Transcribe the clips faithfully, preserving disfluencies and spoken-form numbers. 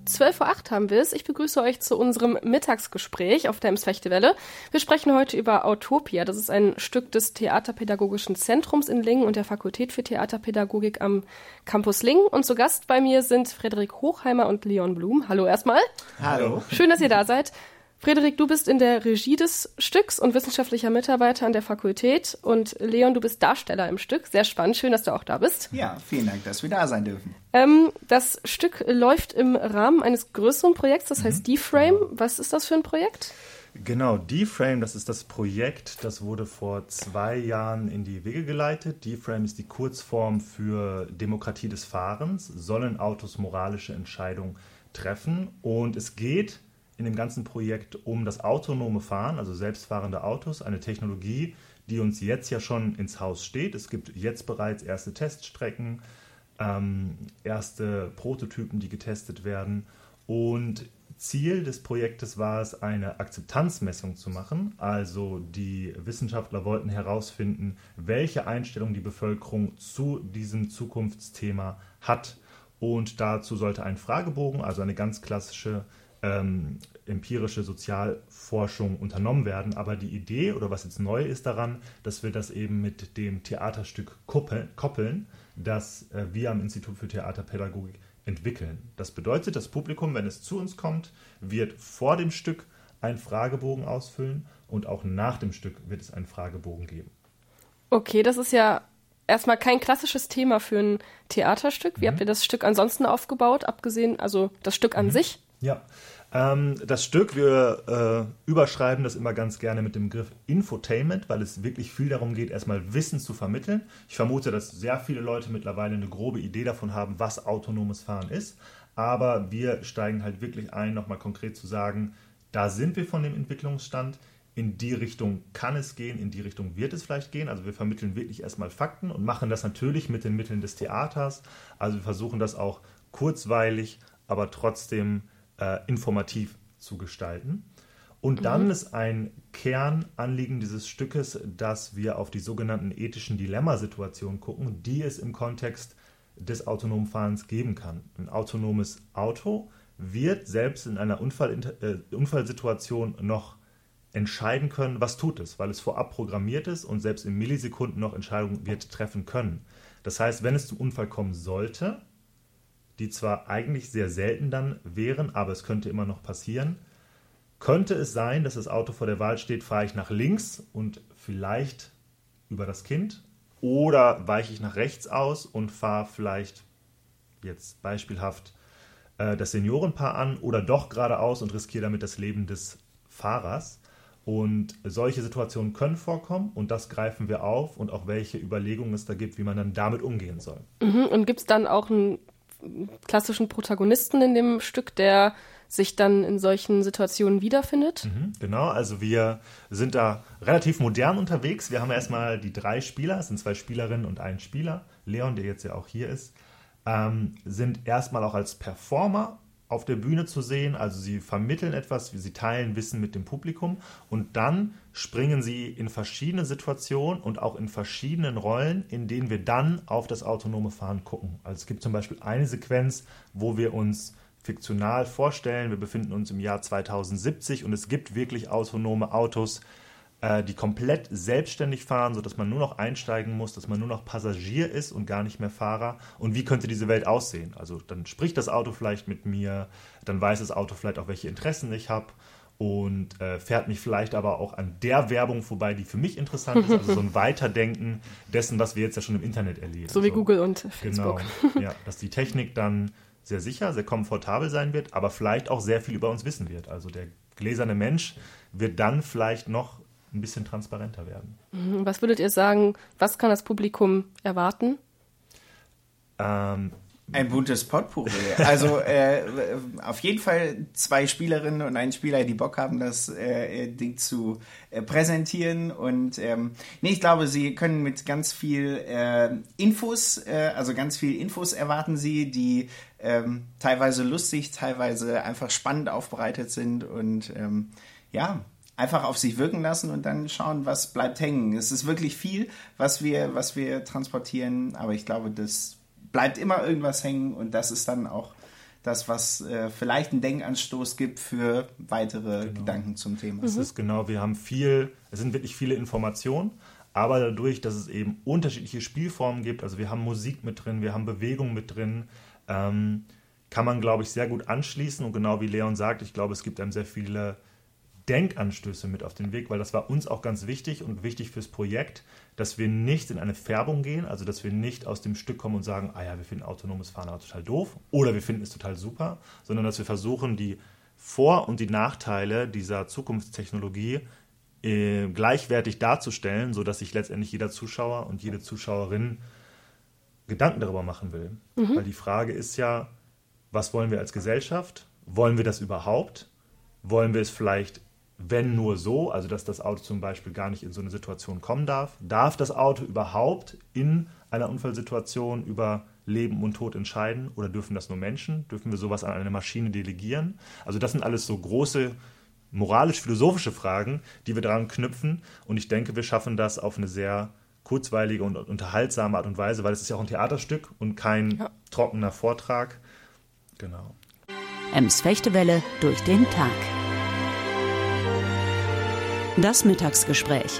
zwölf Uhr acht haben wir es. Ich begrüße euch zu unserem Mittagsgespräch auf der Ems-Fechtewelle. Wir sprechen heute über Autopia. Das ist ein Stück des Theaterpädagogischen Zentrums in Lingen und der Fakultät für Theaterpädagogik am Campus Lingen. Und zu Gast bei mir sind Frederik Hochheimer und Leon Blum. Hallo erstmal. Hallo. Schön, dass ihr da seid. Frederik, du bist in der Regie des Stücks und wissenschaftlicher Mitarbeiter an der Fakultät. Und Leon, du bist Darsteller im Stück. Sehr spannend. Schön, dass du auch da bist. Ja, vielen Dank, dass wir da sein dürfen. Ähm, das Stück läuft im Rahmen eines größeren Projekts, das heißt mhm. D-Frame. Was ist das für ein Projekt? Genau, D-Frame, das ist das Projekt, das wurde vor zwei Jahren in die Wege geleitet. D-Frame ist die Kurzform für Demokratie des Fahrens. Sollen Autos moralische Entscheidungen treffen? Und es geht in dem ganzen Projekt um das autonome Fahren, also selbstfahrende Autos, eine Technologie, die uns jetzt ja schon ins Haus steht. Es gibt jetzt bereits erste Teststrecken, ähm, erste Prototypen, die getestet werden. Und Ziel des Projektes war es, eine Akzeptanzmessung zu machen. Also die Wissenschaftler wollten herausfinden, welche Einstellung die Bevölkerung zu diesem Zukunftsthema hat. Und dazu sollte ein Fragebogen, also eine ganz klassische Ähm, empirische Sozialforschung unternommen werden. Aber die Idee, oder was jetzt neu ist daran, dass wir das eben mit dem Theaterstück koppeln, das äh, wir am Institut für Theaterpädagogik entwickeln. Das bedeutet, das Publikum, wenn es zu uns kommt, wird vor dem Stück einen Fragebogen ausfüllen und auch nach dem Stück wird es einen Fragebogen geben. Okay, das ist ja erstmal kein klassisches Thema für ein Theaterstück. Wie mhm. habt ihr das Stück ansonsten aufgebaut, abgesehen, also das Stück an mhm. sich? Ja, ähm, das Stück, wir äh, überschreiben das immer ganz gerne mit dem Begriff Infotainment, weil es wirklich viel darum geht, erstmal Wissen zu vermitteln. Ich vermute, dass sehr viele Leute mittlerweile eine grobe Idee davon haben, was autonomes Fahren ist. Aber wir steigen halt wirklich ein, nochmal konkret zu sagen, da sind wir von dem Entwicklungsstand, in die Richtung kann es gehen, in die Richtung wird es vielleicht gehen. Also wir vermitteln wirklich erstmal Fakten und machen das natürlich mit den Mitteln des Theaters. Also wir versuchen das auch kurzweilig, aber trotzdem Äh, informativ zu gestalten. Und dann mhm. ist ein Kernanliegen dieses Stückes, dass wir auf die sogenannten ethischen Dilemmasituationen gucken, die es im Kontext des autonomen Fahrens geben kann. Ein autonomes Auto wird selbst in einer Unfall, äh, Unfallsituation noch entscheiden können, was tut es, weil es vorab programmiert ist und selbst in Millisekunden noch Entscheidungen wird treffen können. Das heißt, wenn es zum Unfall kommen sollte, die zwar eigentlich sehr selten dann wären, aber es könnte immer noch passieren, könnte es sein, dass das Auto vor der Wahl steht, fahre ich nach links und vielleicht über das Kind oder weiche ich nach rechts aus und fahre vielleicht jetzt beispielhaft äh, das Seniorenpaar an oder doch geradeaus und riskiere damit das Leben des Fahrers. Und solche Situationen können vorkommen und das greifen wir auf und auch welche Überlegungen es da gibt, wie man dann damit umgehen soll. Mhm. Und gibt es dann auch ein klassischen Protagonisten in dem Stück, der sich dann in solchen Situationen wiederfindet? Mhm, genau, also wir sind da relativ modern unterwegs. Wir haben erstmal die drei Spieler, es sind zwei Spielerinnen und ein Spieler, Leon, der jetzt ja auch hier ist, ähm, sind erstmal auch als Performer auf der Bühne zu sehen, also sie vermitteln etwas, sie teilen Wissen mit dem Publikum und dann springen sie in verschiedene Situationen und auch in verschiedenen Rollen, in denen wir dann auf das autonome Fahren gucken. Also es gibt zum Beispiel eine Sequenz, wo wir uns fiktional vorstellen, wir befinden uns im Jahr zweitausendsiebzig und es gibt wirklich autonome Autos, die komplett selbstständig fahren, sodass man nur noch einsteigen muss, dass man nur noch Passagier ist und gar nicht mehr Fahrer. Und wie könnte diese Welt aussehen? Also dann spricht das Auto vielleicht mit mir, dann weiß das Auto vielleicht auch, welche Interessen ich habe und äh, fährt mich vielleicht aber auch an der Werbung vorbei, die für mich interessant ist. Also so ein Weiterdenken dessen, was wir jetzt ja schon im Internet erleben. So wie so. Google und Facebook. Genau, ja, dass die Technik dann sehr sicher, sehr komfortabel sein wird, aber vielleicht auch sehr viel über uns wissen wird. Also der gläserne Mensch wird dann vielleicht noch ein bisschen transparenter werden. Was würdet ihr sagen, was kann das Publikum erwarten? Ähm, ein buntes Potpourri. Also äh, auf jeden Fall zwei Spielerinnen und ein Spieler, die Bock haben, das äh, Ding zu äh, präsentieren. Und ähm, nee, ich glaube, sie können mit ganz viel äh, Infos, äh, also ganz viel Infos erwarten sie, die ähm, teilweise lustig, teilweise einfach spannend aufbereitet sind und ähm, ja, einfach auf sich wirken lassen und dann schauen, was bleibt hängen. Es ist wirklich viel, was wir, was wir transportieren, aber ich glaube, das bleibt immer irgendwas hängen und das ist dann auch das, was äh, vielleicht einen Denkanstoß gibt für weitere genau. Gedanken zum Thema. Es mhm. ist genau, wir haben viel, es sind wirklich viele Informationen, aber dadurch, dass es eben unterschiedliche Spielformen gibt, also wir haben Musik mit drin, wir haben Bewegung mit drin, ähm, kann man, glaube ich, sehr gut anschließen. Und genau wie Leon sagt, ich glaube, es gibt einem sehr viele Denkanstöße mit auf den Weg, weil das war uns auch ganz wichtig und wichtig fürs Projekt, dass wir nicht in eine Färbung gehen, also dass wir nicht aus dem Stück kommen und sagen, ah ja, wir finden autonomes Fahren aber total doof oder wir finden es total super, sondern dass wir versuchen, die Vor- und die Nachteile dieser Zukunftstechnologie äh, gleichwertig darzustellen, sodass sich letztendlich jeder Zuschauer und jede Zuschauerin Gedanken darüber machen will. Mhm. Weil die Frage ist ja, was wollen wir als Gesellschaft? Wollen wir das überhaupt? Wollen wir es vielleicht, wenn nur so, also dass das Auto zum Beispiel gar nicht in so eine Situation kommen darf? Darf das Auto überhaupt in einer Unfallsituation über Leben und Tod entscheiden? Oder dürfen das nur Menschen? Dürfen wir sowas an eine Maschine delegieren? Also das sind alles so große moralisch-philosophische Fragen, die wir daran knüpfen. Und ich denke, wir schaffen das auf eine sehr kurzweilige und unterhaltsame Art und Weise, weil es ist ja auch ein Theaterstück und kein ja. trockener Vortrag. Genau. Ems Fechtewelle durch den Tag. Das Mittagsgespräch.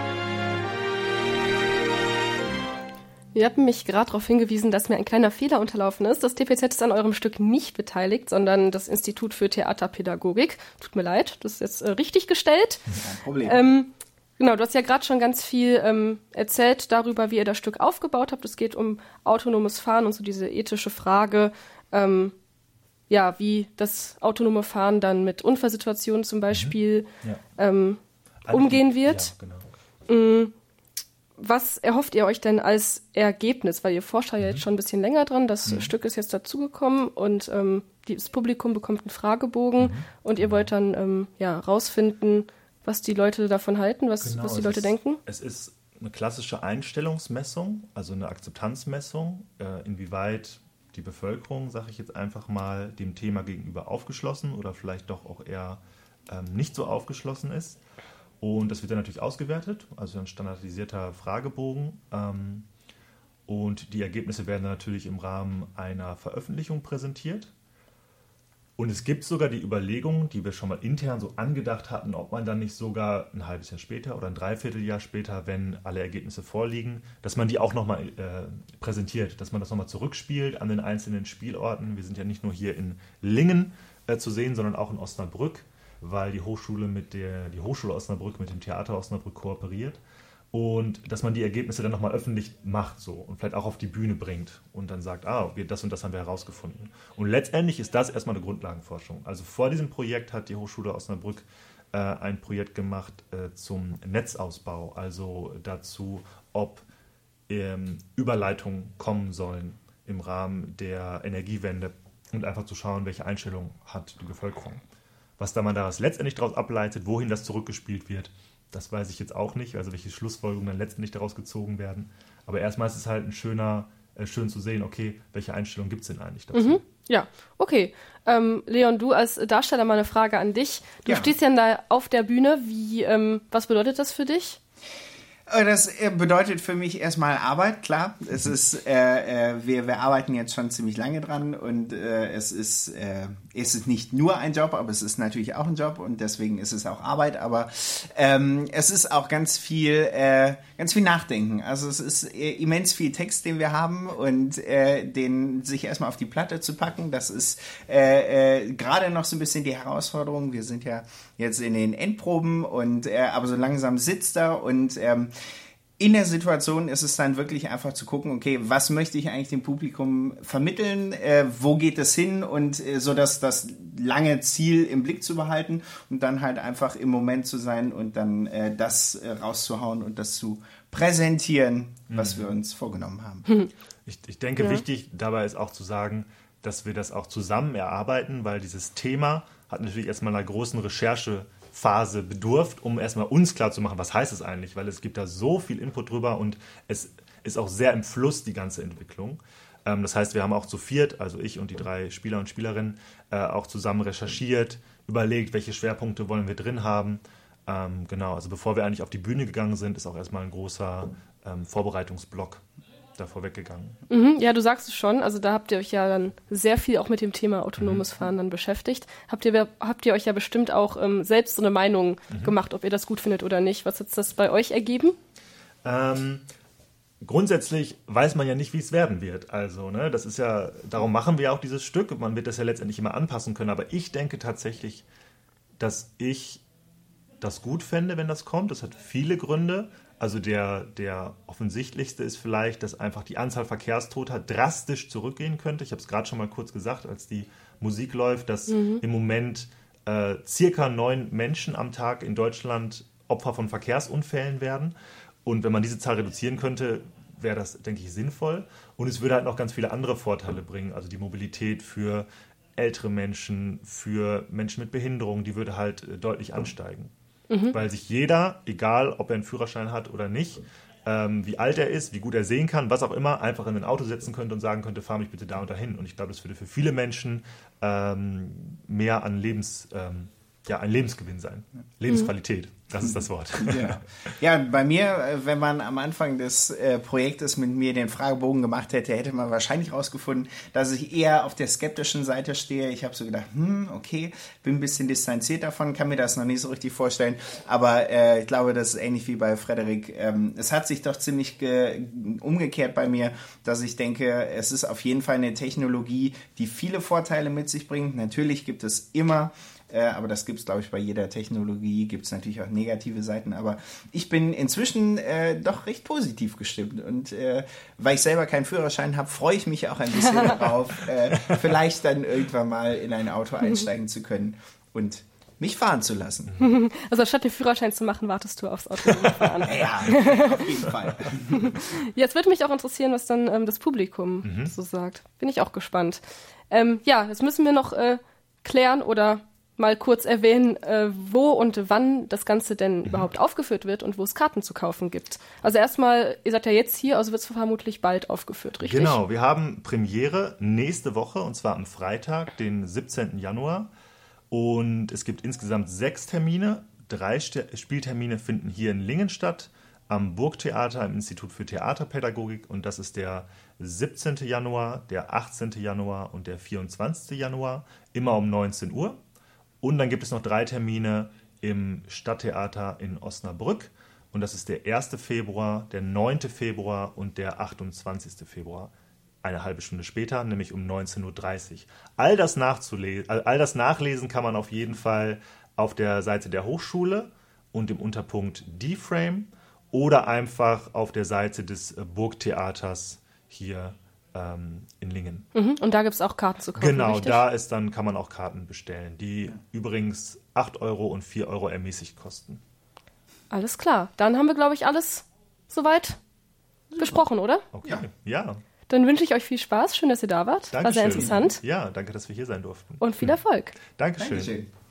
Ihr habt mich gerade darauf hingewiesen, dass mir ein kleiner Fehler unterlaufen ist. Das T P Z ist an eurem Stück nicht beteiligt, sondern das Institut für Theaterpädagogik. Tut mir leid, das ist jetzt äh, richtig gestellt. Kein Problem. Ähm, genau, du hast ja gerade schon ganz viel ähm, erzählt darüber, wie ihr das Stück aufgebaut habt. Es geht um autonomes Fahren und so diese ethische Frage, ähm, ja, wie das autonome Fahren dann mit Unfallsituationen zum Beispiel mhm. ja. ähm, umgehen wird. Ja, genau. Was erhofft ihr euch denn als Ergebnis? Weil ihr forscht ja mhm. jetzt schon ein bisschen länger dran. Das mhm. Stück ist jetzt dazugekommen und ähm, das Publikum bekommt einen Fragebogen mhm. und ihr wollt dann ähm, ja, rausfinden, was die Leute davon halten, was, genau, was die Leute ist, denken. Es ist eine klassische Einstellungsmessung, also eine Akzeptanzmessung, äh, inwieweit die Bevölkerung, sage ich jetzt einfach mal, dem Thema gegenüber aufgeschlossen oder vielleicht doch auch eher ähm, nicht so aufgeschlossen ist. Und das wird dann natürlich ausgewertet, also ein standardisierter Fragebogen. Ähm, und die Ergebnisse werden dann natürlich im Rahmen einer Veröffentlichung präsentiert. Und es gibt sogar die Überlegung, die wir schon mal intern so angedacht hatten, ob man dann nicht sogar ein halbes Jahr später oder ein Dreivierteljahr später, wenn alle Ergebnisse vorliegen, dass man die auch nochmal äh, präsentiert, dass man das nochmal zurückspielt an den einzelnen Spielorten. Wir sind ja nicht nur hier in Lingen äh, zu sehen, sondern auch in Osnabrück, weil die Hochschule mit der die Hochschule Osnabrück mit dem Theater Osnabrück kooperiert. Und dass man die Ergebnisse dann nochmal öffentlich macht so und vielleicht auch auf die Bühne bringt und dann sagt, ah, okay, das und das haben wir herausgefunden. Und letztendlich ist das erstmal eine Grundlagenforschung. Also vor diesem Projekt hat die Hochschule Osnabrück äh, ein Projekt gemacht äh, zum Netzausbau, also dazu, ob ähm, Überleitungen kommen sollen im Rahmen der Energiewende und einfach zu schauen, welche Einstellung hat die Bevölkerung. Was da man daraus letztendlich daraus ableitet, wohin das zurückgespielt wird, das weiß ich jetzt auch nicht, also welche Schlussfolgerungen dann letztendlich daraus gezogen werden. Aber erstmal ist es halt ein schöner, äh, schön zu sehen, okay, welche Einstellung gibt es denn eigentlich dazu? Mhm. Ja, okay. Ähm, Leon, du als Darsteller mal eine Frage an dich. Du ja. stehst ja da auf der Bühne. Wie, ähm, was bedeutet das für dich? Das bedeutet für mich erstmal Arbeit, klar. Es ist, äh, äh, wir, wir arbeiten jetzt schon ziemlich lange dran und äh, es ist, äh, es ist nicht nur ein Job, aber es ist natürlich auch ein Job und deswegen ist es auch Arbeit. Aber ähm, es ist auch ganz viel, äh, ganz viel Nachdenken. Also es ist äh, immens viel Text, den wir haben und äh, den sich erstmal auf die Platte zu packen. Das ist äh, äh, gerade noch so ein bisschen die Herausforderung. Wir sind ja jetzt in den Endproben und äh, aber so langsam sitzt er und ähm, in der Situation ist es dann wirklich einfach zu gucken, okay, was möchte ich eigentlich dem Publikum vermitteln, äh, wo geht es hin und äh, so dass das lange Ziel im Blick zu behalten und dann halt einfach im Moment zu sein und dann äh, das äh, rauszuhauen und das zu präsentieren, was mhm. wir uns vorgenommen haben. Ich, ich denke, ja. wichtig dabei ist auch zu sagen, dass wir das auch zusammen erarbeiten, weil dieses Thema hat natürlich erstmal einer großen Recherchephase bedurft, um erstmal uns klar zu machen, was heißt es eigentlich, weil es gibt da so viel Input drüber und es ist auch sehr im Fluss, die ganze Entwicklung. Ähm, das heißt, wir haben auch zu viert, also ich und die drei Spieler und Spielerinnen, äh, auch zusammen recherchiert, überlegt, welche Schwerpunkte wollen wir drin haben. Ähm, genau, also bevor wir eigentlich auf die Bühne gegangen sind, ist auch erstmal ein großer ähm, Vorbereitungsblock davor weggegangen. Mhm, ja, du sagst es schon. Also da habt ihr euch ja dann sehr viel auch mit dem Thema autonomes mhm. Fahren dann beschäftigt. Habt ihr, habt ihr euch ja bestimmt auch ähm, selbst so eine Meinung mhm. gemacht, ob ihr das gut findet oder nicht. Was hat das bei euch ergeben? Ähm, grundsätzlich weiß man ja nicht, wie es werden wird. Also, ne, das ist ja, darum machen wir auch dieses Stück. Man wird das ja letztendlich immer anpassen können. Aber ich denke tatsächlich, dass ich das gut fände, wenn das kommt. Das hat viele Gründe. Also der, der offensichtlichste ist vielleicht, dass einfach die Anzahl Verkehrstoter drastisch zurückgehen könnte. Ich habe es gerade schon mal kurz gesagt, als die Musik läuft, dass mhm. im Moment äh, circa neun Menschen am Tag in Deutschland Opfer von Verkehrsunfällen werden. Und wenn man diese Zahl reduzieren könnte, wäre das, denke ich, sinnvoll. Und es würde halt noch ganz viele andere Vorteile bringen. Also die Mobilität für ältere Menschen, für Menschen mit Behinderung, die würde halt äh, deutlich ansteigen. Mhm. Weil sich jeder, egal ob er einen Führerschein hat oder nicht, ähm, wie alt er ist, wie gut er sehen kann, was auch immer, einfach in ein Auto setzen könnte und sagen könnte, fahr mich bitte da und dahin. Und ich glaube, das würde für viele Menschen ähm, mehr an Lebens, ähm, ja, ein Lebensgewinn sein. Mhm. Lebensqualität, das ist das Wort. Ja. Ja, bei mir, wenn man am Anfang des äh, Projektes mit mir den Fragebogen gemacht hätte, hätte man wahrscheinlich rausgefunden, dass ich eher auf der skeptischen Seite stehe. Ich habe so gedacht, hm, okay, bin ein bisschen distanziert davon, kann mir das noch nicht so richtig vorstellen. Aber äh, ich glaube, das ist ähnlich wie bei Frederik. Ähm, es hat sich doch ziemlich ge- umgekehrt bei mir, dass ich denke, es ist auf jeden Fall eine Technologie, die viele Vorteile mit sich bringt. Natürlich gibt es immer Äh, aber das gibt es, glaube ich, bei jeder Technologie, gibt es natürlich auch negative Seiten, aber ich bin inzwischen äh, doch recht positiv gestimmt und äh, weil ich selber keinen Führerschein habe, freue ich mich auch ein bisschen darauf, äh, vielleicht dann irgendwann mal in ein Auto einsteigen zu können und mich fahren zu lassen. Also statt den Führerschein zu machen, wartest du aufs autonome Fahren. Ja, auf jeden Fall. Jetzt würde mich auch interessieren, was dann ähm, das Publikum mhm. so sagt. Bin ich auch gespannt. Ähm, ja, jetzt müssen wir noch äh, klären oder mal kurz erwähnen, äh, wo und wann das Ganze denn mhm. überhaupt aufgeführt wird und wo es Karten zu kaufen gibt. Also erstmal, ihr seid ja jetzt hier, also wird es vermutlich bald aufgeführt, richtig? Genau, wir haben Premiere nächste Woche und zwar am Freitag, den siebzehnten Januar. Und es gibt insgesamt sechs Termine. Drei St- Spieltermine finden hier in Lingen statt, am Burgtheater im Institut für Theaterpädagogik. Und das ist der siebzehnten Januar, der achtzehnten Januar und der vierundzwanzigsten Januar, immer um neunzehn Uhr. Und dann gibt es noch drei Termine im Stadttheater in Osnabrück. Und das ist der erste Februar, der neunten Februar und der achtundzwanzigsten Februar. Eine halbe Stunde später, nämlich um neunzehn Uhr dreißig. All das, nachzulesen, all das nachlesen kann man auf jeden Fall auf der Seite der Hochschule und im Unterpunkt D-Frame oder einfach auf der Seite des Burgtheaters hier ähm, in Lingen. Mhm, und da gibt es auch Karten zu kaufen, Genau, richtig? da ist dann, kann man auch Karten bestellen, die ja. übrigens acht Euro und vier Euro ermäßigt kosten. Alles klar. Dann haben wir, glaube ich, alles soweit ja. besprochen, oder? Okay, ja. ja. Dann wünsche ich euch viel Spaß. Schön, dass ihr da wart. Dankeschön. War sehr interessant. Ja, danke, dass wir hier sein durften. Und viel Erfolg. Dankeschön. Dankeschön.